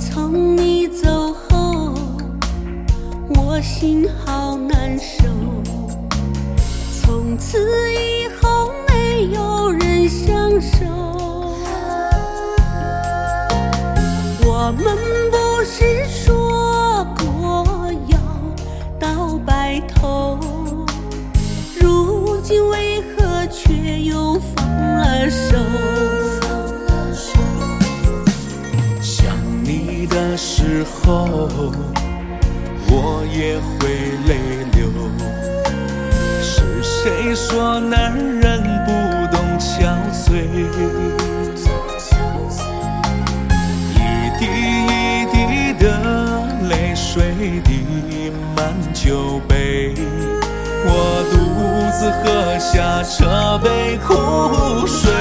从你走后，我心好难受。从此以后没有人相守。我们不是说过要到白头，如今为何却又放了手？ 想你的时候，我也会泪流。是谁说男人不懂憔悴？一滴一滴的泪水滴满酒杯，我独自喝下这杯苦水。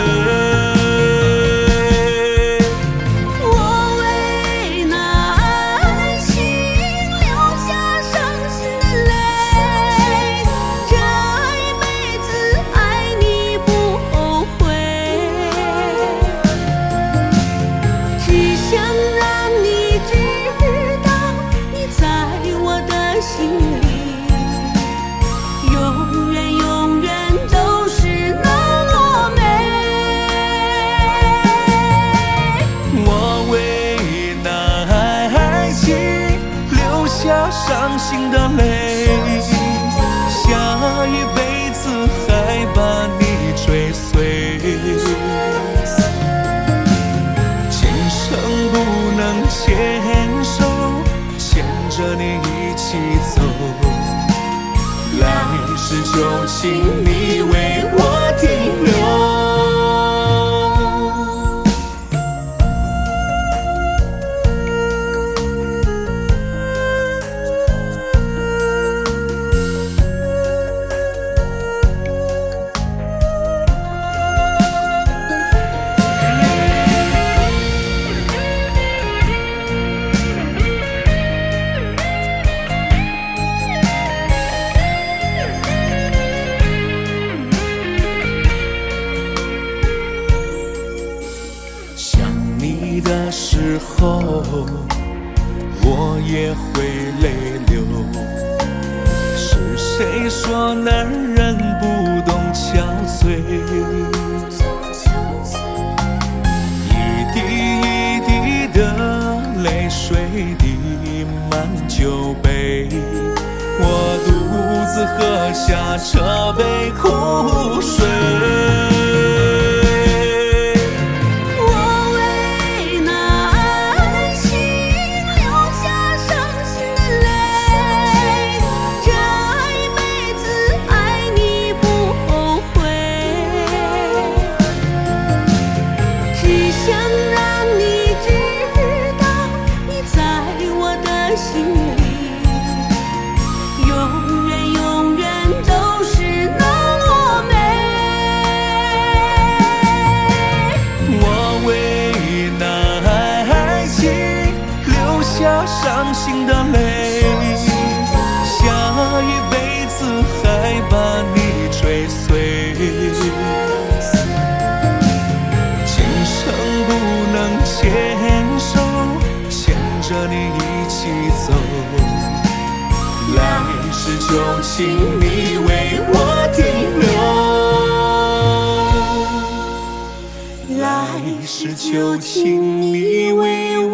伤心的泪，下一辈子还把你追随。今生不能牵手，牵着你一起走。来世就请你为我停留。的时候，我也会泪流。是谁说男人不懂憔悴？一滴一滴的泪水滴满酒杯，我独自喝下这杯苦水。伤心的泪，下一辈子还把你追随。今生不能牵手，牵着你一起走。来世就请你为我停留。来世就请你为我